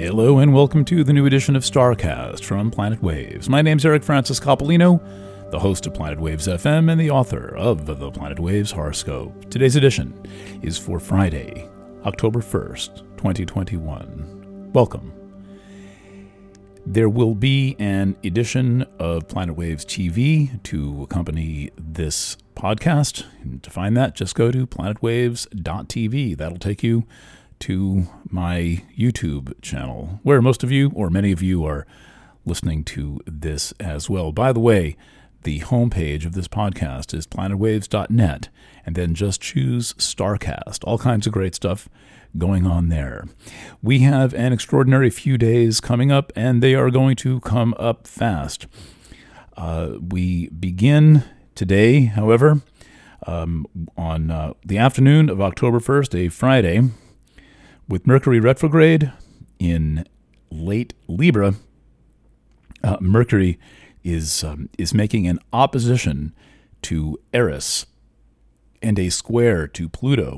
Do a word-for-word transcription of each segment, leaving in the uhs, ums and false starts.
Hello and welcome to the new edition of Starcast from Planet Waves. My name's Eric Francis Coppolino, the host of Planet Waves F M and the author of the Planet Waves Horoscope. Today's edition is for Friday, October first, twenty twenty-one. Welcome. There will be an edition of Planet Waves T V to accompany this podcast. And to find that, just go to planet waves dot t v. That'll take you to my YouTube channel, where most of you, or many of you, are listening to this as well. By the way, the homepage of this podcast is planet waves dot net, and then just choose Starcast. All kinds of great stuff going on there. We have an extraordinary few days coming up, and they are going to come up fast. Uh, we begin today, however, um, on uh, the afternoon of October first, a Friday, with Mercury retrograde in late Libra. uh, Mercury is um, is making an opposition to Eris and a square to Pluto.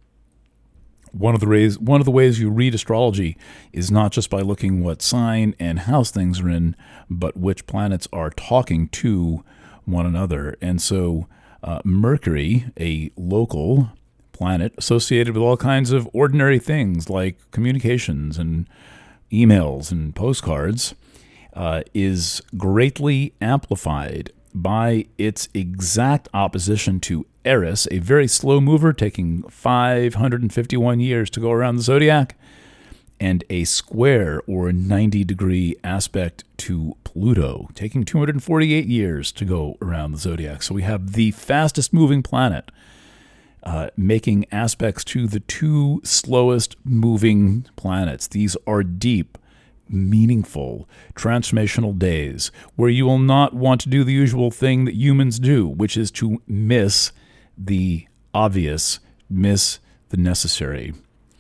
One of the ways one of the ways you read astrology is not just by looking what sign and house things are in, but which planets are talking to one another. And so uh, Mercury, a local planet associated with all kinds of ordinary things like communications and emails and postcards, uh, is greatly amplified by its exact opposition to Eris, a very slow mover taking five hundred fifty-one years to go around the zodiac, and a square or ninety degree aspect to Pluto, taking two hundred forty-eight years to go around the zodiac. So we have the fastest moving planet Uh, making aspects to the two slowest moving planets. These are deep, meaningful, transformational days where you will not want to do the usual thing that humans do, which is to miss the obvious, miss the necessary.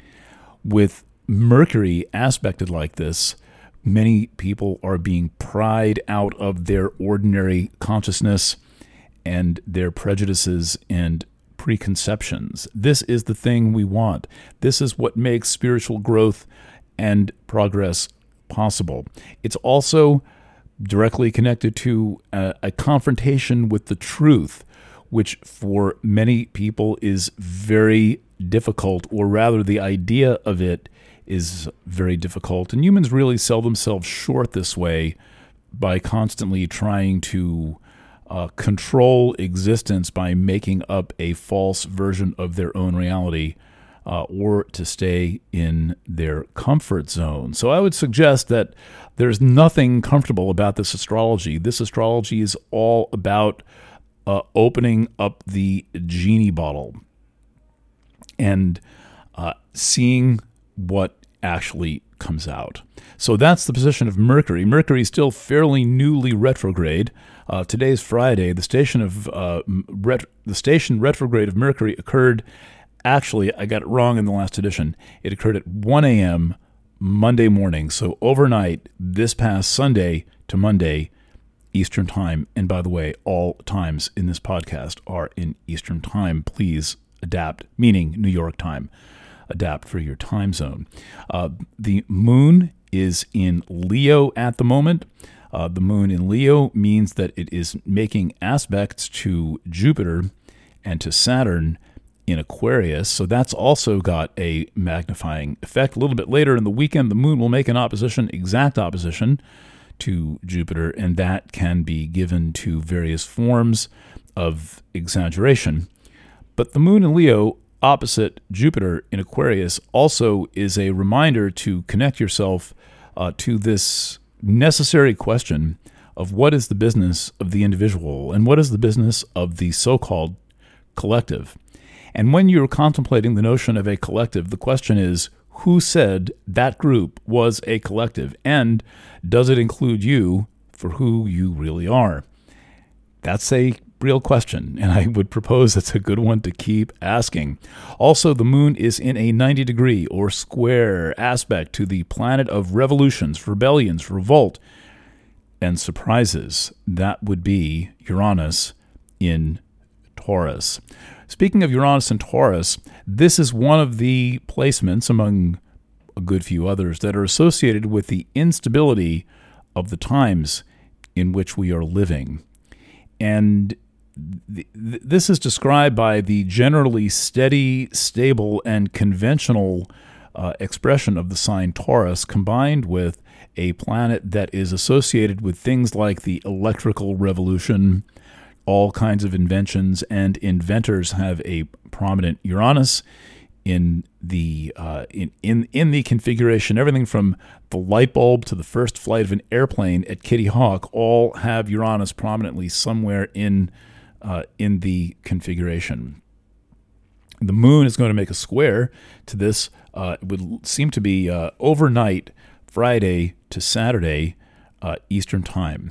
With Mercury aspected like this, many people are being pried out of their ordinary consciousness and their prejudices and preconceptions. This is the thing we want. This is what makes spiritual growth and progress possible. It's also directly connected to a, a confrontation with the truth, which for many people is very difficult, or rather the idea of it is very difficult. And humans really sell themselves short this way by constantly trying to Uh, control existence by making up a false version of their own reality, uh, or to stay in their comfort zone. So I would suggest that there's nothing comfortable about this astrology. This astrology is all about uh, opening up the genie bottle and uh, seeing what actually comes out. So that's the position of Mercury. Mercury is still fairly newly retrograde. Uh, today's Friday. The station of uh, ret- the station retrograde of Mercury occurred. Actually, I got it wrong in the last edition. It occurred at one a.m. Monday morning. So overnight, this past Sunday to Monday, Eastern Time. And by the way, all times in this podcast are in Eastern Time. Please adapt, meaning New York time. Adapt for your time zone. Uh, the moon is in Leo at the moment. Uh, the moon in Leo means that it is making aspects to Jupiter and to Saturn in Aquarius. So that's also got a magnifying effect. A little bit later in the weekend, the moon will make an opposition, exact opposition to Jupiter, and that can be given to various forms of exaggeration. But the moon in Leo opposite Jupiter in Aquarius also is a reminder to connect yourself uh, to this necessary question of what is the business of the individual and what is the business of the so-called collective. And when you're contemplating the notion of a collective, the question is, who said that group was a collective? And does it include you for who you really are? That's a real question, and I would propose it's a good one to keep asking. Also, the moon is in a ninety degree or square aspect to the planet of revolutions, rebellions, revolt, and surprises. That would be Uranus in Taurus. Speaking of Uranus and Taurus, this is one of the placements among a good few others that are associated with the instability of the times in which we are living. And th- th- this is described by the generally steady, stable, and conventional uh, expression of the sign Taurus, combined with a planet that is associated with things like the electrical revolution, all kinds of inventions, and inventors have a prominent Uranus in the uh, in, in in the configuration. Everything from the light bulb to the first flight of an airplane at Kitty Hawk all have Uranus prominently somewhere in uh, in the configuration. The moon is going to make a square to this. Uh, it would seem to be uh, overnight, Friday to Saturday, uh, Eastern Time.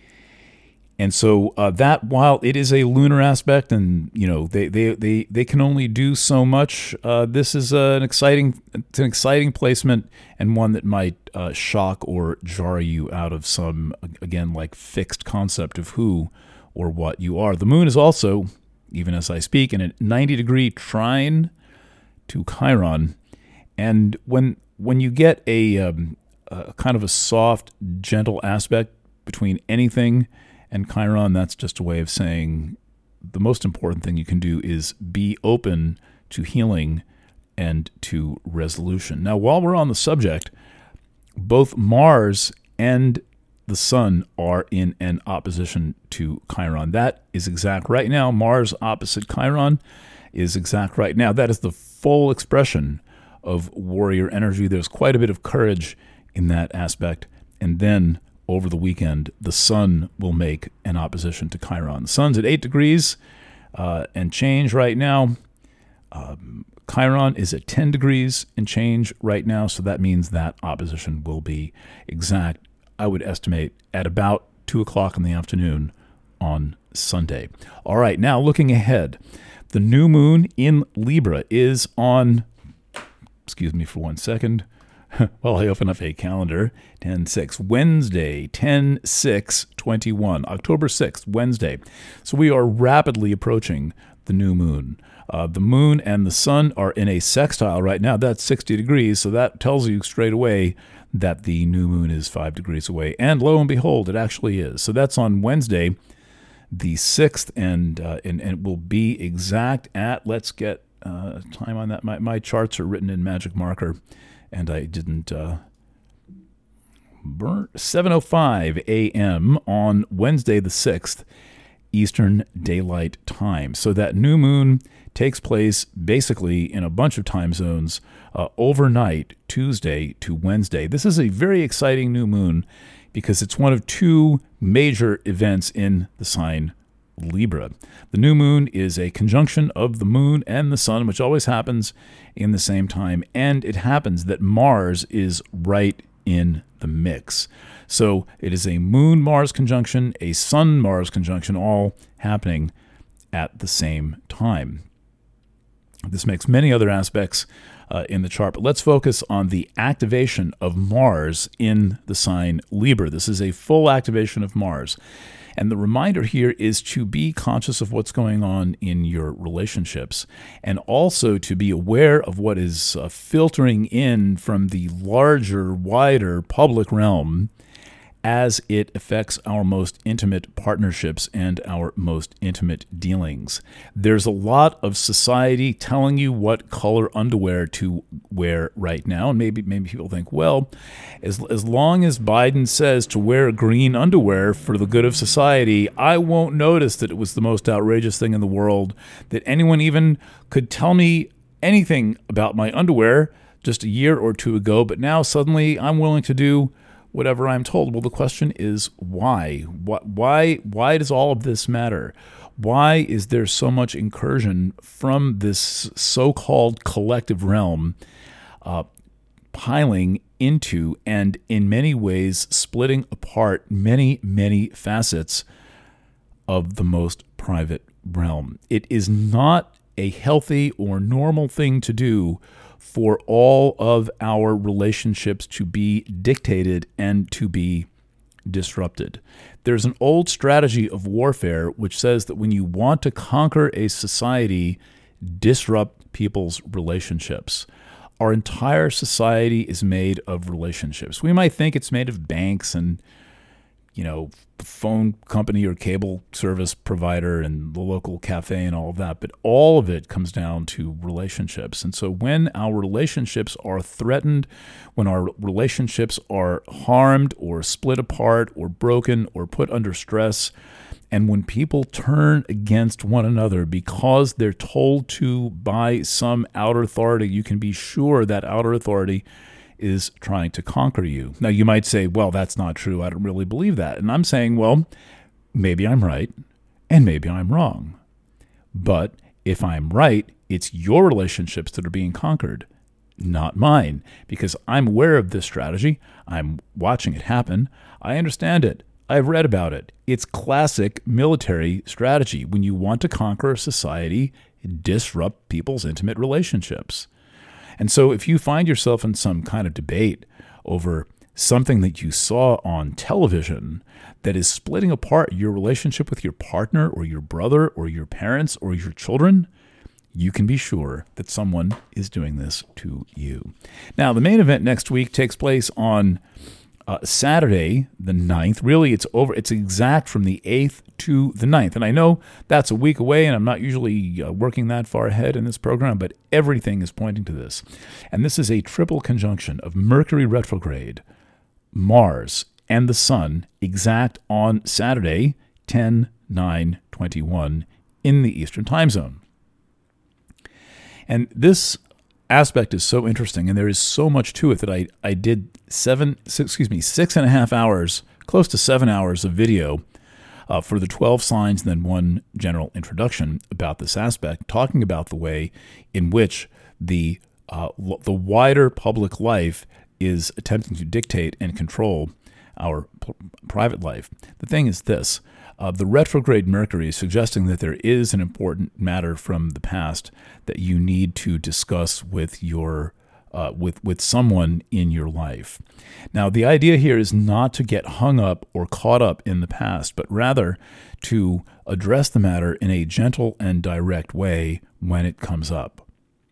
And so uh, that, while it is a lunar aspect, and you know they they they, they can only do so much, uh, this is uh, an exciting it's an exciting placement, and one that might uh, shock or jar you out of some, again, like fixed concept of who or what you are. The moon is also, even as I speak, in a ninety degree trine to Chiron, and when when you get a, um, a kind of a soft, gentle aspect between anything and Chiron, that's just a way of saying the most important thing you can do is be open to healing and to resolution. Now, while we're on the subject, both Mars and the Sun are in an opposition to Chiron. That is exact right now. Mars opposite Chiron is exact right now. That is the full expression of warrior energy. There's quite a bit of courage in that aspect. And then over the weekend, the Sun will make an opposition to Chiron. The Sun's at eight degrees uh, and change right now. Um, Chiron is at ten degrees and change right now, so that means that opposition will be exact, I would estimate, at about two o'clock in the afternoon on Sunday. All right, now looking ahead. The new moon in Libra is on, excuse me for one second, well, I open up a calendar, ten six, Wednesday, ten six twenty-one, October sixth, Wednesday. So we are rapidly approaching the new moon. Uh, the moon and the sun are in a sextile right now. That's sixty degrees, so that tells you straight away that the new moon is five degrees away. And lo and behold, it actually is. So that's on Wednesday, the sixth, and, uh, and, and it will be exact at, let's get uh, time on that. My, my charts are written in magic marker, and I didn't uh, burn. seven oh five a.m. on Wednesday the sixth, Eastern Daylight Time. So that new moon takes place basically in a bunch of time zones uh, overnight, Tuesday to Wednesday. This is a very exciting new moon because it's one of two major events in the sign Libra. The new moon is a conjunction of the moon and the sun, which always happens in the same time, and it happens that Mars is right in the mix. So it is a moon-Mars conjunction, a sun-Mars conjunction, all happening at the same time. This makes many other aspects uh, in the chart, but let's focus on the activation of Mars in the sign Libra. This is a full activation of Mars. And the reminder here is to be conscious of what's going on in your relationships, and also to be aware of what is uh, filtering in from the larger, wider public realm as it affects our most intimate partnerships and our most intimate dealings. There's a lot of society telling you what color underwear to wear right now, and maybe maybe people think, well, as as long as Biden says to wear green underwear for the good of society, I won't notice that it was the most outrageous thing in the world, that anyone even could tell me anything about my underwear just a year or two ago, but now suddenly I'm willing to do whatever I'm told. Well, the question is why? Why, why does all of this matter? Why is there so much incursion from this so-called collective realm uh, piling into and in many ways splitting apart many, many facets of the most private realm? It is not a healthy or normal thing to do for all of our relationships to be dictated and to be disrupted. There's an old strategy of warfare which says that when you want to conquer a society, disrupt people's relationships. our entire society is made of relationships. We might think it's made of banks and, you know, phone company or cable service provider and the local cafe and all of that, but all of it comes down to relationships. And so when our relationships are threatened, when our relationships are harmed or split apart or broken or put under stress, and when people turn against one another because they're told to by some outer authority, you can be sure that outer authority is trying to conquer you. Now, you might say, well, that's not true. I don't really believe that. And I'm saying, well, maybe I'm right and maybe I'm wrong. But if I'm right, it's your relationships that are being conquered, not mine, because I'm aware of this strategy. I'm watching it happen. I understand it. I've read about it. It's classic military strategy. When you want to conquer a society, disrupt people's intimate relationships. And so if you find yourself in some kind of debate over something that you saw on television that is splitting apart your relationship with your partner or your brother or your parents or your children, you can be sure that someone is doing this to you. Now, the main event next week takes place on Uh, Saturday, the ninth. Really, it's over. It's exact from the eighth to the ninth. And I know that's a week away, and I'm not usually uh, working that far ahead in this program, but everything is pointing to this. And this is a triple conjunction of Mercury retrograde, Mars, and the Sun, exact on Saturday, ten nine twenty-one in the Eastern Time Zone. And this aspect is so interesting, and there is so much to it that I, I did seven, six, excuse me, six and a half hours, close to seven hours of video uh, for the twelve signs, and then one general introduction about this aspect, talking about the way in which the uh, the wider public life is attempting to dictate and control our p- private life. The thing is this. Uh, the retrograde Mercury is suggesting that there is an important matter from the past that you need to discuss with your uh, with with someone in your life. Now, the idea here is not to get hung up or caught up in the past, but rather to address the matter in a gentle and direct way when it comes up.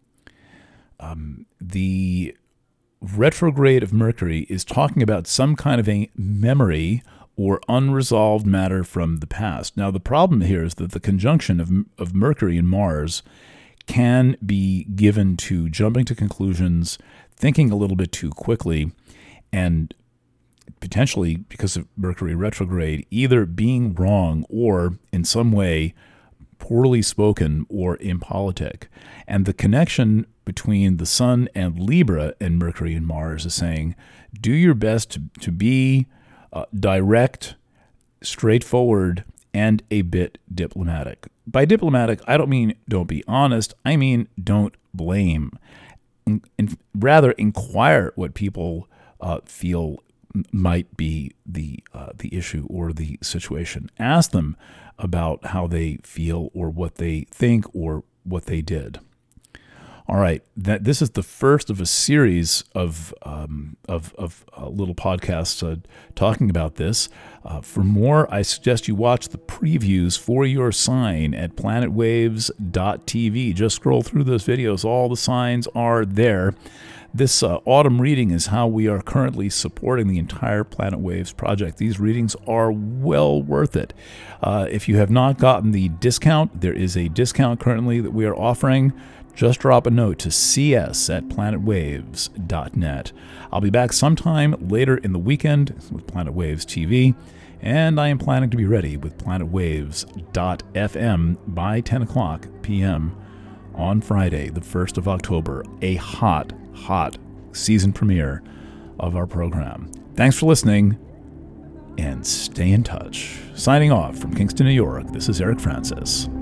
Um, the retrograde of Mercury is talking about some kind of a memory or unresolved matter from the past. Now, the problem here is that the conjunction of, of Mercury and Mars can be given to jumping to conclusions, thinking a little bit too quickly, and potentially, because of Mercury retrograde, either being wrong or in some way poorly spoken or impolitic. And the connection between the Sun and Libra and Mercury and Mars is saying, do your best to, to be Uh, direct, straightforward, and a bit diplomatic. By diplomatic, I don't mean don't be honest. I mean don't blame. And, and rather inquire what people uh, feel might be the uh, the issue or the situation. Ask them about how they feel or what they think or what they did. All right, that this is the first of a series of um, of, of uh, little podcasts uh, talking about this. Uh, for more, I suggest you watch the previews for your sign at planet waves dot t v. Just scroll through those videos. All the signs are there. This uh, autumn reading is how we are currently supporting the entire Planet Waves project. These readings are well worth it. Uh, if you have not gotten the discount, there is a discount currently that we are offering. Just drop a note to c s at planet waves dot net. I'll be back sometime later in the weekend with Planet Waves T V, and I am planning to be ready with planet waves dot f m by ten o'clock p.m. on Friday, the first of October, a hot, hot season premiere of our program. Thanks for listening, and stay in touch. Signing off from Kingston, New York, this is Eric Francis.